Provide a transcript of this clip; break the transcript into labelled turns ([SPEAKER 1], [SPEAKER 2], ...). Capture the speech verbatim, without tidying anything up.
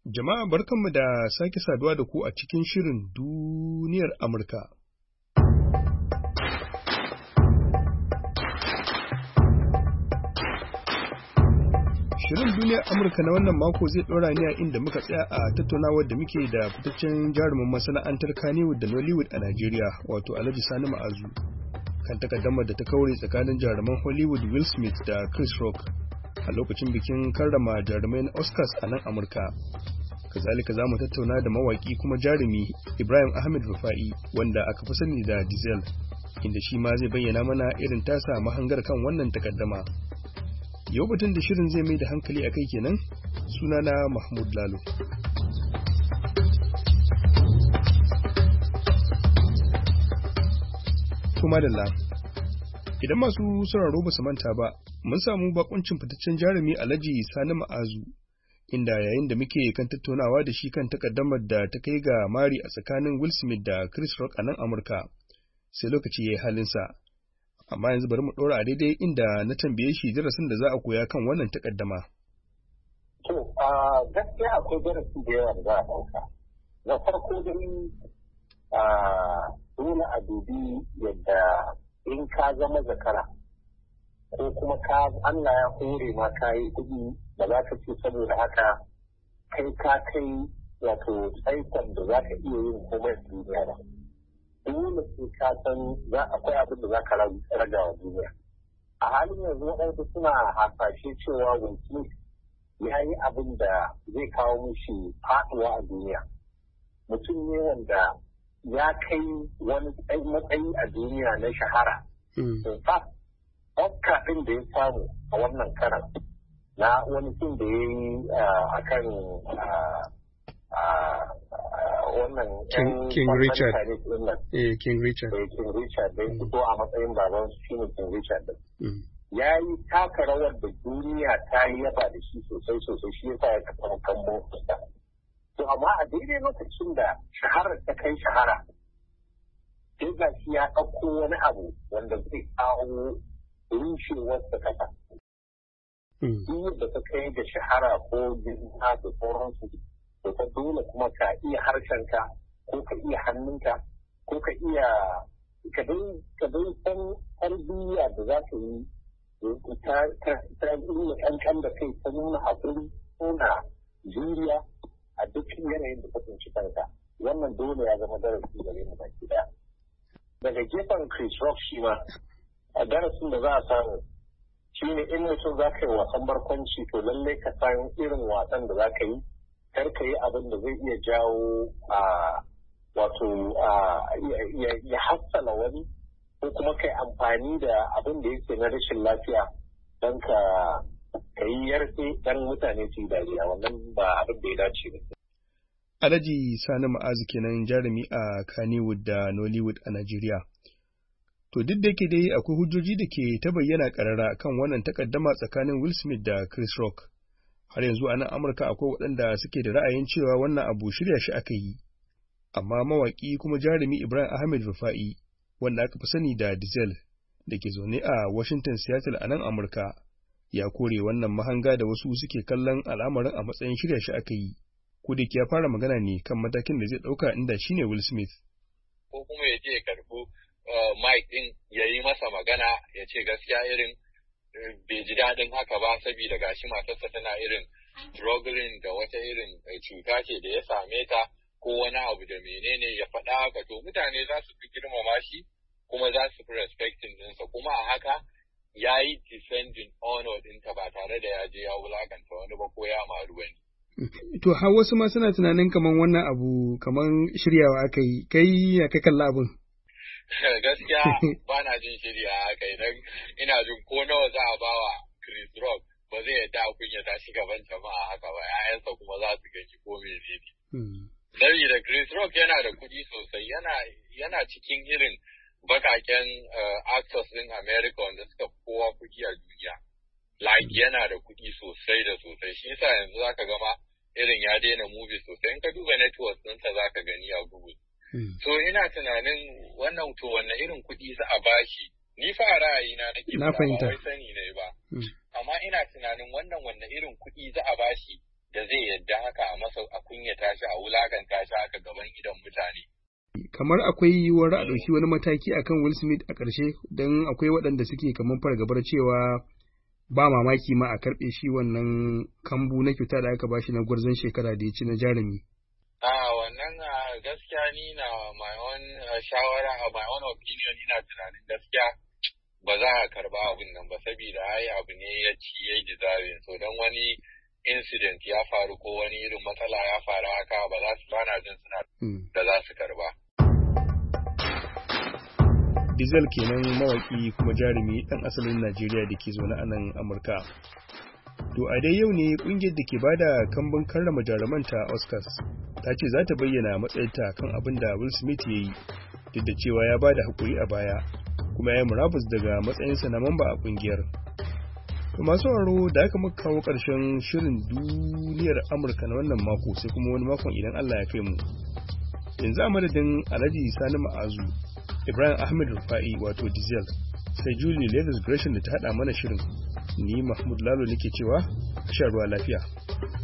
[SPEAKER 1] Jama'a barkanmu da sake saduwa da ku a cikin shirin duniyar Amurka. Shirin duniyar Amurka na wannan mako zai ɗora ne a inda muka tsaya a tattaunawar da muke da fitaccen jarumin masana'antar Kannywood da Nollywood a Najeriya, wato Alhaji Sani Ma'azu, kan takaddamar da ta kaure tsakanin jaruman Hollywood Will Smith da Chris Rock a lokacin bikin karrama jarumai na Oscars a nan Amurka. Kazalika za mu tattauna da mawaki kuma jarumi Ibrahim Ahmed Rufa'i, wanda aka fi sani da Diesel, inda shi ma zai bayyana mana irin tasa mahangar kan wannan takaddama. Yau batun da shirin zai mai da hankali a kai kenan, sunana Mahmud Lalo. Kuma da idan masu sauraro ba su manta ba, mun samu bakuncin fitaccen jarumi Alhaji Sani Ma'azu, inda yayin da muke kan tattaunawa da shi kan takaddamar da ta kai ga mari a tsakanin Will Smith da Chris Rock a nan Amurka, sai lokaci ya yi halinsa. Amma yanzu bari mu ɗora a daidai inda na tambaye shi darasin da za a koya kan wannan takaddama.
[SPEAKER 2] To, a gaskiya akwai darasi da yawa da za a ɗauka. Na farko dai a dole a dubi yadda in ka zama zakara ko kuma ka Allah ya hore ma ka yi kuɗi da za ka ce saboda haka kai ka kai wato tsaikon da za ka iya yin komai a duniya ba. Dole sai ka san za akwai abin da za ka raga wa duniya. A halin yanzu waɗansu suna hasashe cewa Will ya yi abin da zai kawo mushi faɗuwa a duniya. Mutum ne wanda ya kai wani matsayi a duniya na shahara. In fact, Oscar ɗin da ya samu a wannan karan na wani fim da ya yi a kan wannan
[SPEAKER 1] King Richard. Eh, King Richard.
[SPEAKER 2] King Richard da ya fito a matsayin baban su shine King Richard din. Ya yi taka rawar da duniya ta yi yaba da shi sosai sosai, shi yasa ya kafa kambo. To amma a daidai lokacin da shaharar ta kai shahara, sai ga shi ya ɗauko wani abu wanda zai kawo rushewar ta kasa. Duk da ta kai da shahara ko jinta da sauransu, to ka dole kuma ka iya harshenka ko ka iya hannunka ko ka iya ka dai san tarbiyya da za ka yi ta nuna ƙanƙan da kai ta nuna haƙuri ko na juriya a duk yanayin da ka tsinci kanka. Wannan dole ya zama darasi gare mu baki ɗaya. Daga gefen Chris Rock shi ma a darasin da za a samu shi ne in mutum za ka yi wasan barkwanci to lallai ka san irin wasan da za ka yi, kar ka yi abin da zai iya jawo a wato ya hassala wani ko kuma ka yi amfani da abin da yake na rashin lafiya don ka ka yi yarfe don mutane su yi dariya, wannan ba abin da ya dace ba.
[SPEAKER 1] Alhaji Sani Ma'azu kenan jarumi a Kannywood da Nollywood a Najeriya. To duk da yake dai akwai hujjoji da ke ta bayyana karara kan wannan takaddama tsakanin Will Smith da Chris Rock. Har yanzu a nan Amurka akwai waɗanda suke da ra'ayin cewa wannan abu shirya shi aka yi. Amma mawaƙi kuma jarumi Ibrahim Ahmed Rufa'i, wanda aka fi sani da Diesel, da ke zaune a Washington Seattle a nan Amurka, ya kore wannan mahanga da wasu suke kallon al'amarin a matsayin shirya shi aka yi. Ko da ya fara magana ne kan matakin da zai ɗauka inda shine Will Smith.
[SPEAKER 3] Ko kuma ya je ya karɓi Mike ɗin ya yi masa magana ya ce gaskiya irin bai ji daɗin haka ba saboda gashi matarsa tana irin struggling da wata irin cuta ce da ya same ta ko wani abu da menene ya faɗa haka, to mutane za su fi girmama shi kuma za su fi respecting ɗinsa, kuma a haka ya yi defending honor ɗinta ba tare da ya je ya wulakanta wani ba ko ya maru wani.
[SPEAKER 1] To har wasu ma suna tunanin kaman wannan abu kaman shiryawa aka yi, kai ya ka kalla abin?
[SPEAKER 3] Gaskiya ba na jin shirya haka, idan ina jin ko nawa za a bawa Chris Rock ba zai yadda a kunya ta shi gaban jama'a haka ba, ‘ya'yansa kuma za su gaji ko menene. Saboda Chris Rock yana da kuɗi sosai, yana yana cikin irin bakaken actors ɗin America wanda suka kowa kuɗi a duniya. Like yana da kuɗi sosai da sosai, shi yasa yanzu zaka gama irin ya daina movie sosai, in ka duba network ɗinsa zaka gani a Google. So ina tunanin wannan to wannan irin kuɗi za a bashi, ni fa ra'ayina nake
[SPEAKER 1] na fahimta,
[SPEAKER 3] ba wai sani ne ba. Amma ina tunanin wannan wannan irin kuɗi za a bashi da zai yadda haka a masa a kunyata shi a wulakanta shi haka gaban idon mutane.
[SPEAKER 1] Kamar akwai yiwuwar a ɗauki wani mataki akan Will Smith a ƙarshe don akwai waɗanda suke kamar fargabar cewa ba mamaki ma a karɓe shi wannan kambu na kyauta da aka bashi na gwarzon shekara da ya ci na jarumi.
[SPEAKER 3] A wannan gaskiya ni na my own shawara a my own opinion ina tunanin gaskiya ba za a karba abin nan ba saboda ai abu ne ya ci ya yi deserving so don wani incident ya faru ko wani irin matsala ya faru haka ba za su bana jin suna da za su karba.
[SPEAKER 1] Diesel kenan mawaki kuma jarumi ɗan asalin Najeriya da ke zaune a nan Amurka. To a dai yau ne ƙungiyar da ke bada kambun karrama jarumanta Oscars ta ce za ta bayyana matsayinta kan abin da Will Smith ya yi duk da cewa ya bada haƙuri a baya kuma ya yi murabus daga matsayinsa na mamba a ƙungiyar. To masu sauraro da aka muka kawo ƙarshen shirin duniyar Amurka na wannan mako sai kuma wani makon idan Allah ya kai mu. Yanzu a madadin Alhaji Sani Ma'azu, Ibrahim Ahmed Rufa'i wato Diesel, sai Julie Leathers Gresham da ta haɗa mana shirin. Ni Mahmud Lalo nake cewa a sha ruwa lafiya.